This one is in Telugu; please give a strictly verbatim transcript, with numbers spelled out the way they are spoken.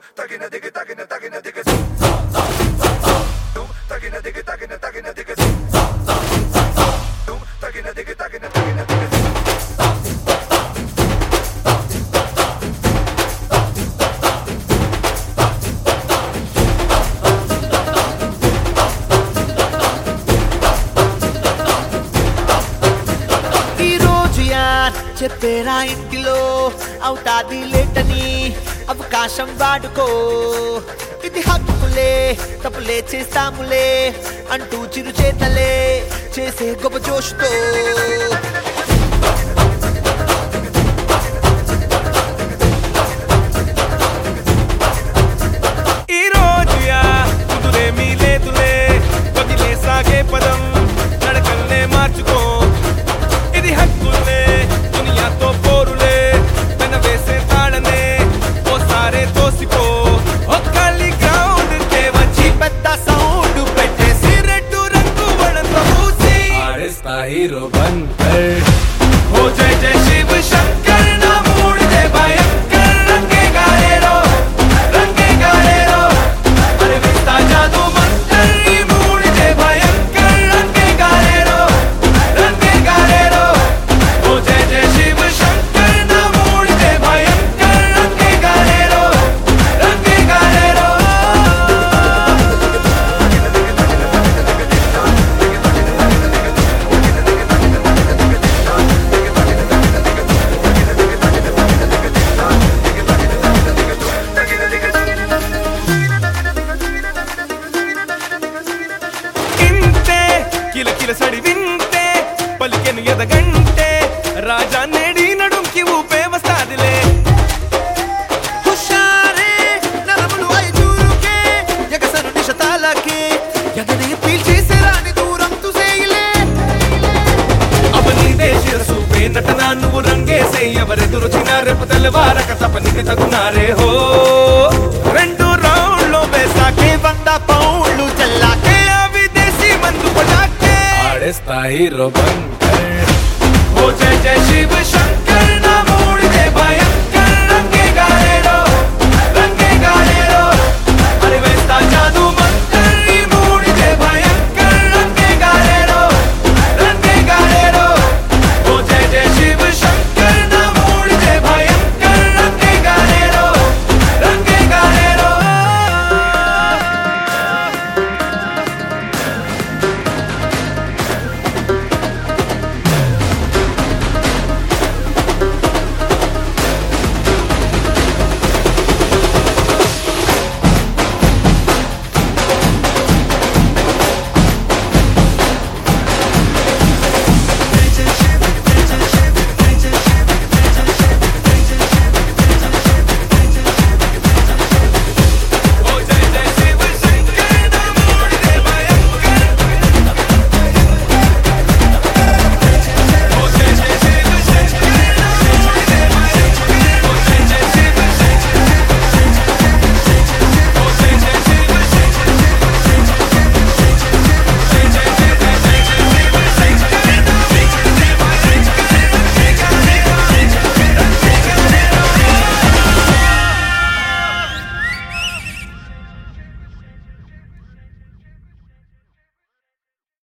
చెప్పేరా ఇంటిలో అవుతాది లేటని అవకాశం వాడుకో ఇది హక్కులే తప్పులే చేస్తాములే అంటూ చిరు చేతలే చేసే గొప్ప జోష్తో ఈ రోజు యా కుదురేమీ లేదులే వదిలే సాగే పదం నడకల్నే మార్చుకో ఇది హక్కులే దునియాతో పోరులే వెన వేసే తాళనే ఓసారే తోసిపో ఒక్కలి గ్రౌండ్ కే వచ్చి పెద్ద సౌండ్ పెట్టేసి రెడ్డు రంగు వడంతో పూసి ఆడేస్తా హీరో బంకర్ ఓ జై జై శివ శంకర్ నా మూడ్ దే భయంకర్ రంగే గారేరో రంగే గారేరో అరే విస్తా జాదూ మంతర్ ఈ మూడ్ దే భయంకర్ రంగే గారేరో రంగే గారేరో ఓ జై జై శివ శంకర్ నా మూడ్ దే భయంకర్ రంగే గారేరో రంగే గారేరో ఇంతే కిల కిల సడి వింతే పలికెను ఎదగంటే రాజా నేడి నడుంకి ఊపే వస్తాదిలే హుషారే నరములు ఐదూరుకే ఎగసను నిశతాలకే ఎగనే పీల్చేసే రాని దూరం తుసేయిలే అవని దేశ సూపే నటన నువ్వు రంగేసే ఎవరెదురొచ్చిన రేపు తెల్లవారక తపనికి తగునారే హో రెండు రౌండ్లో వేసాకే వంద పౌండ్లు చల్లాకే ఆ విదేశీ మందు పటాకే ఆడేస్తా హీరో బంకర్ ఓ జై జై శివ శంకర్